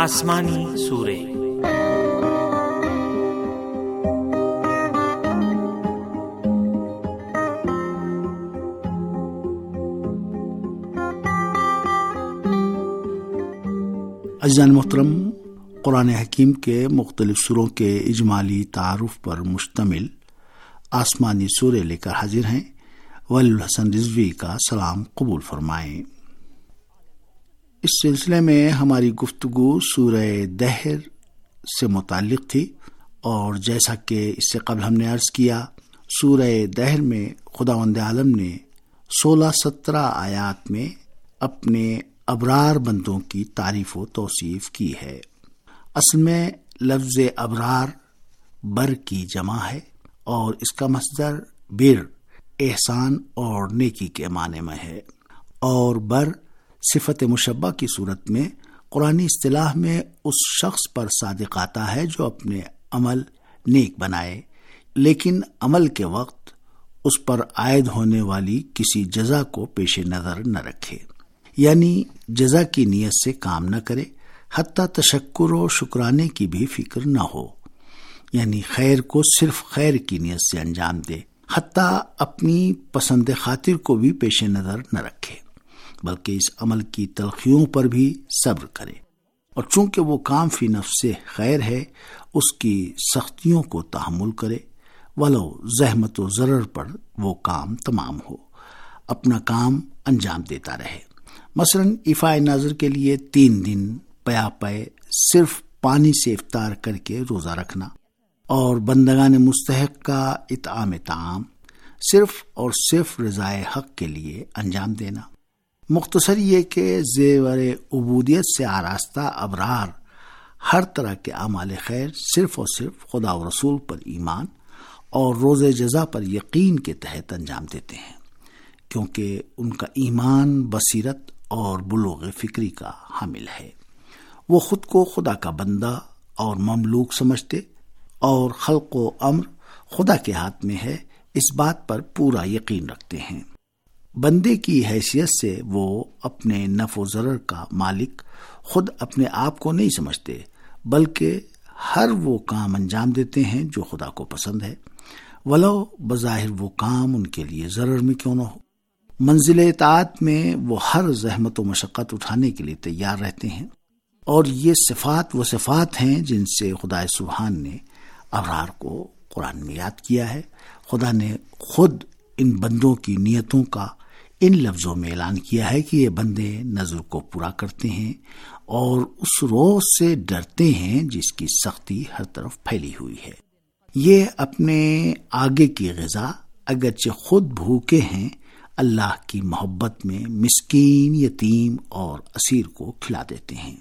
آسمانی سورے۔ عزیزان محترم، قرآن حکیم کے مختلف سوروں کے اجمالی تعارف پر مشتمل آسمانی سورے لے کر حاضر ہیں۔ ولی الحسن رضوی کا سلام قبول فرمائیں۔ اس سلسلے میں ہماری گفتگو سورہ دہر سے متعلق تھی، اور جیسا کہ اس سے قبل ہم نے عرض کیا، سورہ دہر میں خداوند عالم نے 16-17 آیات میں اپنے ابرار بندوں کی تعریف و توصیف کی ہے۔ اصل میں لفظ ابرار بر کی جمع ہے، اور اس کا مصدر بر احسان اور نیکی کے معنی میں ہے، اور بر صفت مشبہ کی صورت میں قرآنی اصطلاح میں اس شخص پر صادق آتا ہے جو اپنے عمل نیک بنائے، لیکن عمل کے وقت اس پر عائد ہونے والی کسی جزا کو پیش نظر نہ رکھے، یعنی جزا کی نیت سے کام نہ کرے، حتیٰ تشکر و شکرانے کی بھی فکر نہ ہو، یعنی خیر کو صرف خیر کی نیت سے انجام دے، حتیٰ اپنی پسند خاطر کو بھی پیش نظر نہ رکھے، بلکہ اس عمل کی تلخیوں پر بھی صبر کرے، اور چونکہ وہ کام فی نفس سے خیر ہے، اس کی سختیوں کو تحمل کرے، ولو زحمت و ضرر پر وہ کام تمام ہو، اپنا کام انجام دیتا رہے۔ مثلاً ایفائے ناظر کے لیے 3 دن پیا پے صرف پانی سے افطار کر کے روزہ رکھنا، اور بندگان مستحق کا اطعام طعام صرف اور صرف رضائے حق کے لیے انجام دینا۔ مختصر یہ کہ زیور عبودیت سے آراستہ ابرار ہر طرح کے اعمال خیر صرف اور صرف خدا و رسول پر ایمان اور روز جزا پر یقین کے تحت انجام دیتے ہیں، کیونکہ ان کا ایمان بصیرت اور بلوغ فکری کا حامل ہے۔ وہ خود کو خدا کا بندہ اور مملوک سمجھتے، اور خلق و امر خدا کے ہاتھ میں ہے، اس بات پر پورا یقین رکھتے ہیں۔ بندے کی حیثیت سے وہ اپنے نفع و ضرر کا مالک خود اپنے آپ کو نہیں سمجھتے، بلکہ ہر وہ کام انجام دیتے ہیں جو خدا کو پسند ہے، ولو بظاہر وہ کام ان کے لیے ضرر میں کیوں نہ ہو۔ منزل اطاعت میں وہ ہر زحمت و مشقت اٹھانے کے لیے تیار رہتے ہیں، اور یہ صفات وہ صفات ہیں جن سے خدا سبحان نے ابرار کو قرآن میں یاد کیا ہے۔ خدا نے خود ان بندوں کی نیتوں کا ان لفظوں میں اعلان کیا ہے کہ یہ بندے نظر کو پورا کرتے ہیں اور اس روز سے ڈرتے ہیں جس کی سختی ہر طرف پھیلی ہوئی ہے۔ یہ اپنے آگے کی غذا اگرچہ خود بھوکے ہیں، اللہ کی محبت میں مسکین، یتیم اور اسیر کو کھلا دیتے ہیں،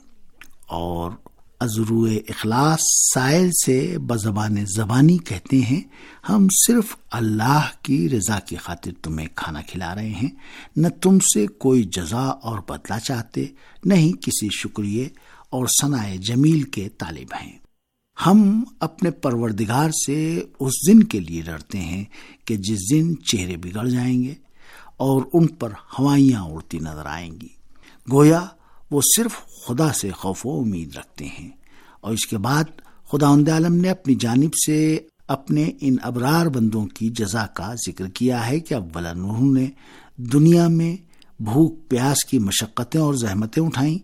اور از روئے اخلاص سائل سے بزبان زبانی کہتے ہیں، ہم صرف اللہ کی رضا کی خاطر تمہیں کھانا کھلا رہے ہیں، نہ تم سے کوئی جزا اور بدلہ چاہتے، نہ ہی کسی شکریہ اور ثناء جمیل کے طالب ہیں۔ ہم اپنے پروردگار سے اس دن کے لیے ڈرتے ہیں کہ جس دن چہرے بگڑ جائیں گے اور ان پر ہوائیاں اڑتی نظر آئیں گی، گویا وہ صرف خدا سے خوف و امید رکھتے ہیں۔ اور اس کے بعد خداوند عالم نے اپنی جانب سے اپنے ان ابرار بندوں کی جزا کا ذکر کیا ہے کہ اولاً انہوں نے دنیا میں بھوک پیاس کی مشقتیں اور زحمتیں اٹھائیں،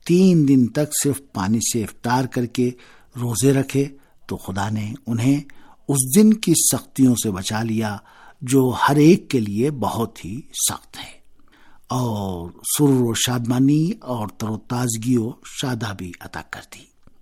3 دن تک صرف پانی سے افطار کر کے روزے رکھے، تو خدا نے انہیں اس دن کی سختیوں سے بچا لیا جو ہر ایک کے لیے بہت ہی سخت ہے، اور سرور و شادمانی اور تر و تازگی و شادابی عطا کر دی،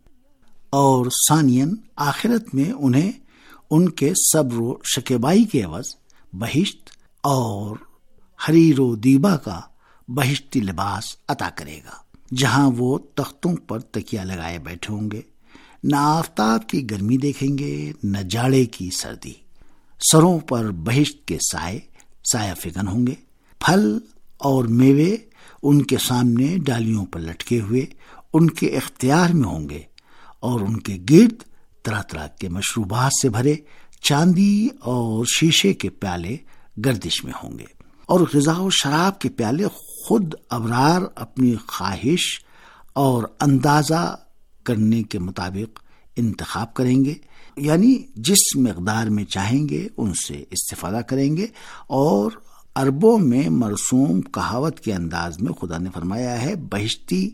اور ثانیاً آخرت میں انہیں ان کے صبر و شکیبائی کے عوض بہشت اور حریر و دیبا کا بہشتی لباس عطا کرے گا، جہاں وہ تختوں پر تکیہ لگائے بیٹھے ہوں گے، نہ آفتاب کی گرمی دیکھیں گے نہ جاڑے کی سردی، سروں پر بہشت کے سایہ فگن ہوں گے، پھل اور میوے ان کے سامنے ڈالیوں پر لٹکے ہوئے ان کے اختیار میں ہوں گے، اور ان کے گرد طرح طرح کے مشروبات سے بھرے چاندی اور شیشے کے پیالے گردش میں ہوں گے، اور غذا و شراب کے پیالے خود ابرار اپنی خواہش اور اندازہ کرنے کے مطابق انتخاب کریں گے، یعنی جس مقدار میں چاہیں گے ان سے استفادہ کریں گے۔ اور عربوں میں مرسوم کہاوت کے انداز میں خدا نے فرمایا ہے، بہشتی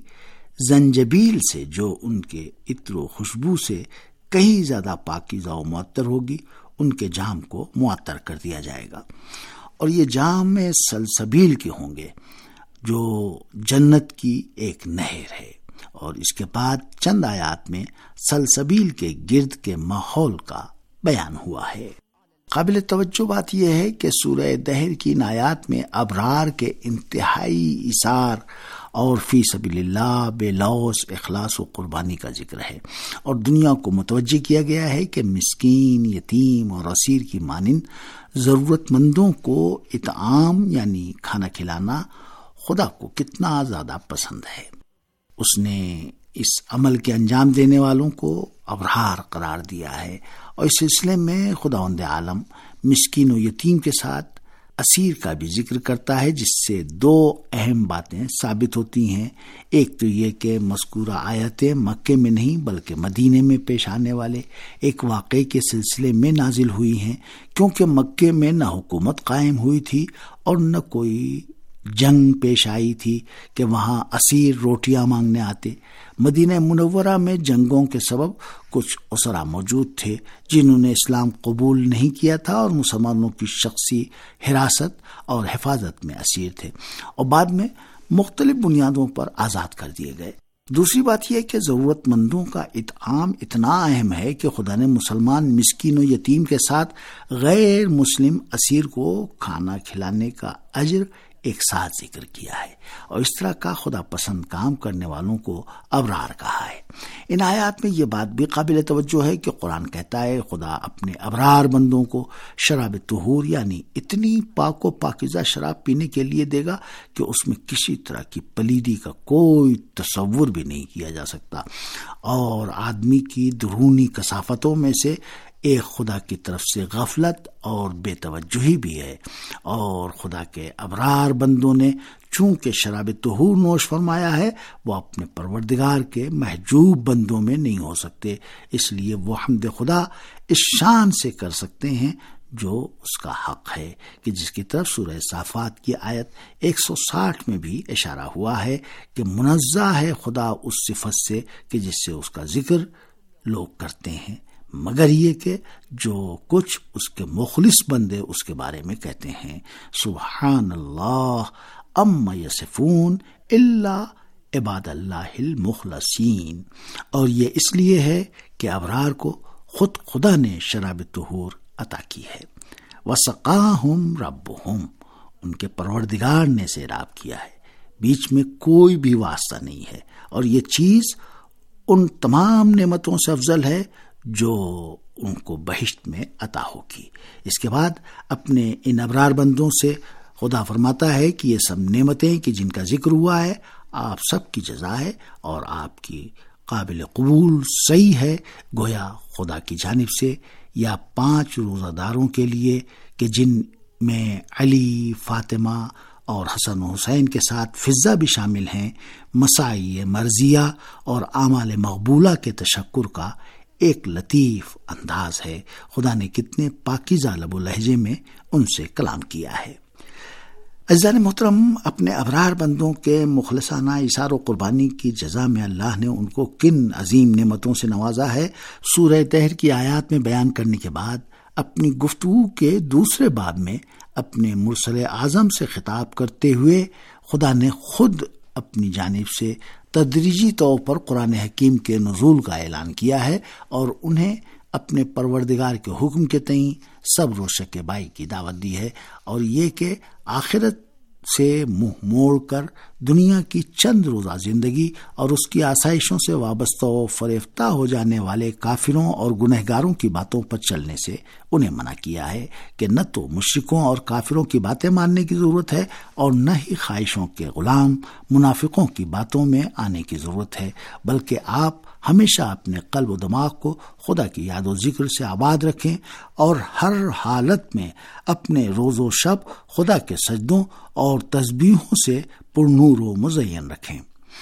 زنجبیل سے جو ان کے عطر و خوشبو سے کہیں زیادہ پاکیزہ و معطر ہوگی، ان کے جام کو معطر کر دیا جائے گا، اور یہ جام سلسبیل کے ہوں گے جو جنت کی ایک نہر ہے۔ اور اس کے بعد چند آیات میں سلسبیل کے گرد کے ماحول کا بیان ہوا ہے۔ قابل توجہ بات یہ ہے کہ سورہ دہر کی ان آیات میں ابرار کے انتہائی ایثار اور فی سبیل اللہ بے لوث اخلاص و قربانی کا ذکر ہے، اور دنیا کو متوجہ کیا گیا ہے کہ مسکین، یتیم اور اسیر کی مانند ضرورت مندوں کو اطعام یعنی کھانا کھلانا خدا کو کتنا زیادہ پسند ہے۔ اس نے اس عمل کے انجام دینے والوں کو ابرار قرار دیا ہے، اور اس سلسلے میں خداوند عالم مسکین و یتیم کے ساتھ اسیر کا بھی ذکر کرتا ہے، جس سے دو اہم باتیں ثابت ہوتی ہیں۔ ایک تو یہ کہ مذکورہ آیتیں مکے میں نہیں بلکہ مدینے میں پیش آنے والے ایک واقعے کے سلسلے میں نازل ہوئی ہیں، کیونکہ مکے میں نہ حکومت قائم ہوئی تھی اور نہ کوئی جنگ پیش آئی تھی کہ وہاں اسیر روٹیاں مانگنے آتے۔ مدینہ منورہ میں جنگوں کے سبب کچھ اسرا موجود تھے جنہوں نے اسلام قبول نہیں کیا تھا اور مسلمانوں کی شخصی حراست اور حفاظت میں اسیر تھے، اور بعد میں مختلف بنیادوں پر آزاد کر دیے گئے۔ دوسری بات یہ کہ ضرورت مندوں کا اطعام اتنا اہم ہے کہ خدا نے مسلمان مسکین و یتیم کے ساتھ غیر مسلم اسیر کو کھانا کھلانے کا اجر ایک ساتھ ذکر کیا ہے، اور اس طرح کا خدا پسند کام کرنے والوں کو ابرار کہا ہے۔ ان آیات میں یہ بات بھی قابل توجہ ہے کہ قرآن کہتا ہے خدا اپنے ابرار بندوں کو شراب طہور یعنی اتنی پاک و پاکیزہ شراب پینے کے لیے دے گا کہ اس میں کسی طرح کی پلیدی کا کوئی تصور بھی نہیں کیا جا سکتا، اور آدمی کی درونی کثافتوں میں سے ایک خدا کی طرف سے غفلت اور بے توجہی بھی ہے، اور خدا کے ابرار بندوں نے چونکہ شراب طہور نوش فرمایا ہے، وہ اپنے پروردگار کے محجوب بندوں میں نہیں ہو سکتے، اس لیے وہ حمد خدا اس شان سے کر سکتے ہیں جو اس کا حق ہے، کہ جس کی طرف سورہ صافات کی آیت 160 میں بھی اشارہ ہوا ہے کہ منزہ ہے خدا اس صفت سے کہ جس سے اس کا ذکر لوگ کرتے ہیں، مگر یہ کہ جو کچھ اس کے مخلص بندے اس کے بارے میں کہتے ہیں، سبحان اللہ اما یصفون الا عباد اللہ المخلصین۔ اور یہ اس لیے ہے کہ ابرار کو خود خدا نے شراب طہور عطا کی ہے۔ وسقاہم ربہم، ان کے پروردگار نے سیراب کیا ہے، بیچ میں کوئی بھی واسطہ نہیں ہے، اور یہ چیز ان تمام نعمتوں سے افضل ہے جو ان کو بہشت میں عطا ہوگی۔ اس کے بعد اپنے ان ابرار بندوں سے خدا فرماتا ہے کہ یہ سب نعمتیں کہ جن کا ذکر ہوا ہے آپ سب کی جزا ہے اور آپ کی قابل قبول صحیح ہے، گویا خدا کی جانب سے، یا 5 روزہ داروں کے لیے کہ جن میں علی، فاطمہ اور حسن و حسین کے ساتھ فضہ بھی شامل ہیں، مساعی مرضیہ اور اعمال مقبولہ کے تشکر کا ایک لطیف انداز ہے۔ خدا نے کتنے پاکیزہ لب و لہجے میں ان سے کلام کیا ہے۔ عزیزان محترم، اپنے ابرار بندوں کے مخلصانہ ایثار و قربانی کی جزا میں اللہ نے ان کو کن عظیم نعمتوں سے نوازا ہے، سورہ دہر کی آیات میں بیان کرنے کے بعد اپنی گفتگو کے دوسرے باب میں اپنے مرسل اعظم سے خطاب کرتے ہوئے خدا نے خود اپنی جانب سے تدریجی طور پر قرآن حکیم کے نزول کا اعلان کیا ہے، اور انہیں اپنے پروردگار کے حکم کے تئیں صبر و شکیبائی کی دعوت دی ہے، اور یہ کہ آخرت سے منہ موڑ کر دنیا کی چند روزہ زندگی اور اس کی آسائشوں سے وابستہ و فریفتہ ہو جانے والے کافروں اور گنہگاروں کی باتوں پر چلنے سے انہیں منع کیا ہے، کہ نہ تو مشرکوں اور کافروں کی باتیں ماننے کی ضرورت ہے اور نہ ہی خواہشوں کے غلام منافقوں کی باتوں میں آنے کی ضرورت ہے، بلکہ آپ ہمیشہ اپنے قلب و دماغ کو خدا کی یاد و ذکر سے آباد رکھیں اور ہر حالت میں اپنے روز و شب خدا کے سجدوں اور تسبیحوں سے پرنور و مزین رکھیں۔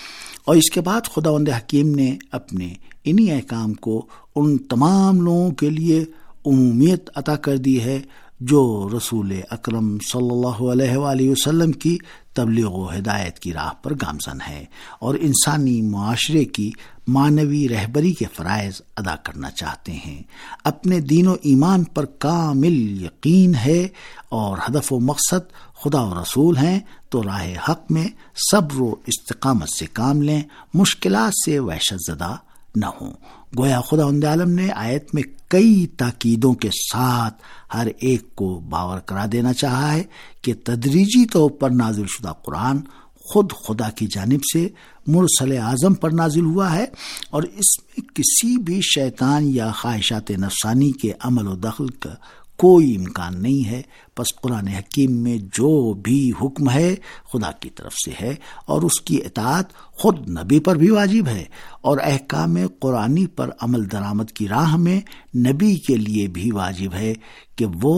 اور اس کے بعد خداوند حکیم نے اپنے انہی احکام کو ان تمام لوگوں کے لیے عمومیت عطا کر دی ہے جو رسول اکرم صلی اللہ علیہ وآلہ وسلم کی تبلیغ و ہدایت کی راہ پر گامزن ہے اور انسانی معاشرے کی معنوی رہبری کے فرائض ادا کرنا چاہتے ہیں، اپنے دین و ایمان پر کامل یقین ہے اور ہدف و مقصد خدا و رسول ہیں، تو راہ حق میں صبر و استقامت سے کام لیں، مشکلات سے وحشت زدہ نہ ہوں۔ گویا خداوند عالم نے آیت میں کئی تاکیدوں کے ساتھ ہر ایک کو باور کرا دینا چاہا ہے کہ تدریجی طور پر نازل شدہ قرآن خود خدا کی جانب سے مرسل اعظم پر نازل ہوا ہے اور اس میں کسی بھی شیطان یا خواہشات نفسانی کے عمل و دخل کا کوئی امکان نہیں ہے۔ پس قرآن حکیم میں جو بھی حکم ہے خدا کی طرف سے ہے اور اس کی اطاعت خود نبی پر بھی واجب ہے، اور احکام قرآنی پر عمل درآمد کی راہ میں نبی کے لیے بھی واجب ہے کہ وہ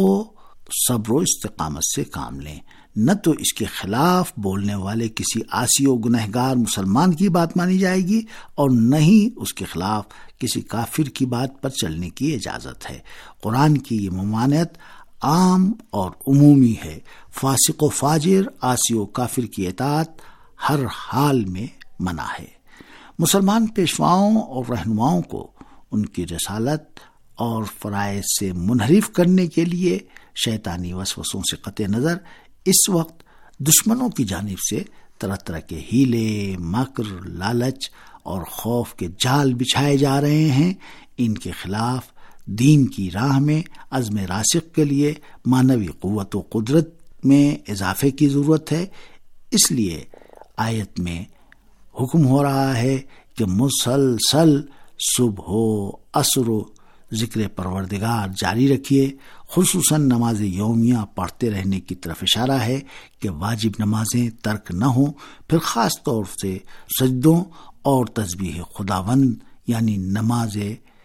صبر و استقامت سے کام لیں، نہ تو اس کے خلاف بولنے والے کسی عاصی و گنہگار مسلمان کی بات مانی جائے گی اور نہ ہی اس کے خلاف کسی کافر کی بات پر چلنے کی اجازت ہے۔ قرآن کی یہ ممانعت عام اور عمومی ہے، فاسق و فاجر، عاصی و کافر کی اطاعت ہر حال میں منع ہے۔ مسلمان پیشواؤں اور رہنماؤں کو ان کی رسالت اور فرائض سے منحرف کرنے کے لیے شیطانی وسوسوں سے قطع نظر اس وقت دشمنوں کی جانب سے طرح طرح کے ہیلے، مکر، لالچ اور خوف کے جال بچھائے جا رہے ہیں۔ ان کے خلاف دین کی راہ میں عزم راسخ کے لیے معنوی قوت و قدرت میں اضافے کی ضرورت ہے۔ اس لیے آیت میں حکم ہو رہا ہے کہ مسلسل صبح و عصر و ذکر پروردگار جاری رکھیے، خصوصاً نماز یومیہ پڑھتے رہنے کی طرف اشارہ ہے کہ واجب نمازیں ترک نہ ہوں۔ پھر خاص طور سے سجدوں اور تسبیح خداوند یعنی نماز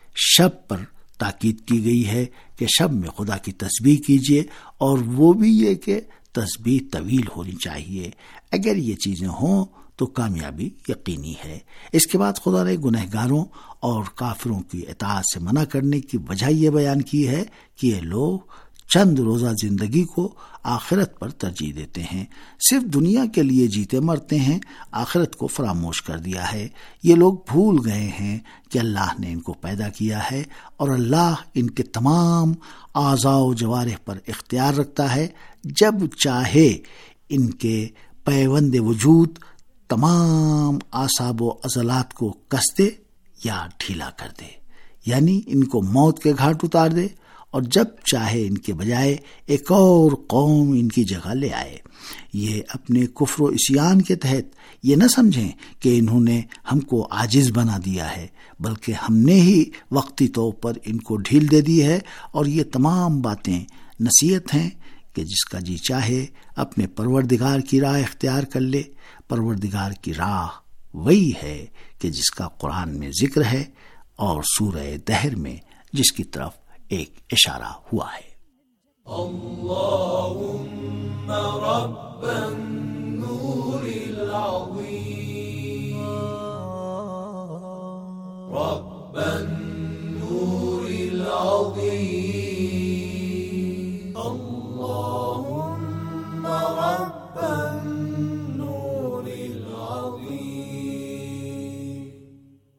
شب پر تاکید کی گئی ہے کہ شب میں خدا کی تسبیح کیجیے، اور وہ بھی یہ کہ تسبیح طویل ہونی چاہیے۔ اگر یہ چیزیں ہوں تو کامیابی یقینی ہے۔ اس کے بعد خدا نے گنہگاروں اور کافروں کی اطاعت سے منع کرنے کی وجہ یہ بیان کی ہے کہ یہ لوگ چند روزہ زندگی کو آخرت پر ترجیح دیتے ہیں، صرف دنیا کے لیے جیتے مرتے ہیں، آخرت کو فراموش کر دیا ہے۔ یہ لوگ بھول گئے ہیں کہ اللہ نے ان کو پیدا کیا ہے اور اللہ ان کے تمام اعضاء و جوارح پر اختیار رکھتا ہے، جب چاہے ان کے پیوند وجود تمام اعصاب و عضلات کو کس دے یا ڈھیلا کر دے، یعنی ان کو موت کے گھاٹ اتار دے، اور جب چاہے ان کے بجائے ایک اور قوم ان کی جگہ لے آئے۔ یہ اپنے کفر و عصیان کے تحت یہ نہ سمجھیں کہ انہوں نے ہم کو عاجز بنا دیا ہے، بلکہ ہم نے ہی وقتی طور پر ان کو ڈھیل دے دی ہے، اور یہ تمام باتیں نصیحت ہیں کہ جس کا جی چاہے اپنے پروردگار کی راہ اختیار کر لے۔ پروردگار کی راہ وہی ہے کہ جس کا قرآن میں ذکر ہے اور سورہ دہر میں جس کی طرف ایک اشارہ ہوا ہے۔ اللہ